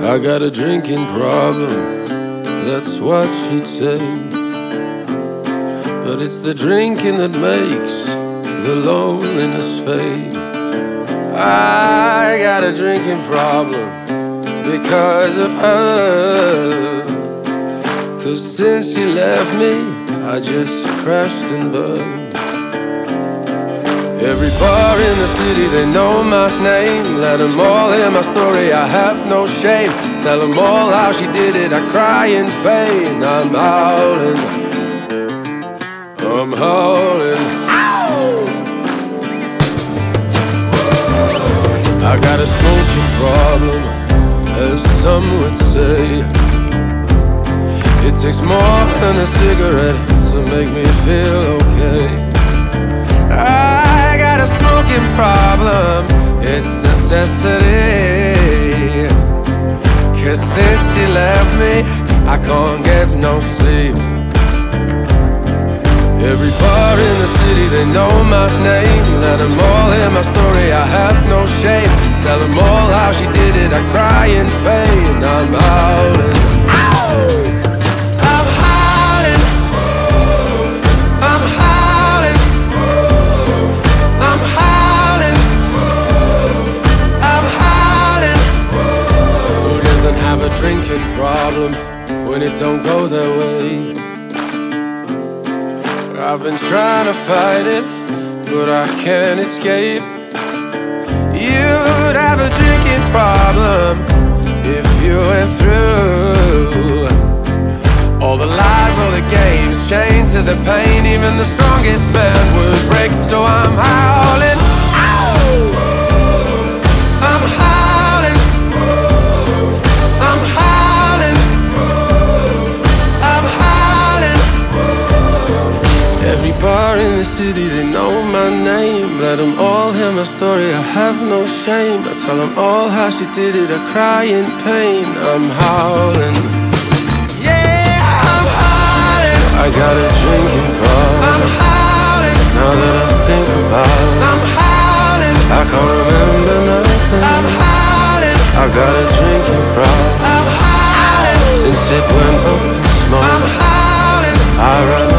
I got a drinking problem, that's what she'd say. But it's the drinking that makes the loneliness fade. I got a drinking problem because of her. 'Cause since she left me, I just crashed and burned. Every bar in the city, they know my name. Let them all hear my story, I have no shame. Tell them all how she did it, I cry in pain. I'm howling, I'm howling. Ow! I got a smoking problem, as some would say. It takes more than a cigarette to make me feel okay. I got a smoking problem, it's necessity. 'Cause since she left me, I can't get no sleep. Every bar in the city, they know my name. Let them all hear my story, I have no shame. Tell them all how she did it, I cry in pain. I'm howling. Ow! Drinking problem when it don't go their way. I've been trying to fight it, but I can't escape. You'd have a drinking problem if you went through all the lies, all the games, chained to the pain. Even the strongest man would break. So I'm howling. Bar in the city, they know my name. Let them all hear my story, I have no shame. I tell them all how she did it, I cry in pain. I'm howling. Yeah, I'm howling. I got a drinking problem. I'm howling. Now that I think about it, I'm howling. I can't remember nothing. I'm howling. I got a drinking problem. I'm howling. Since it went up in smoke, I'm howling. I run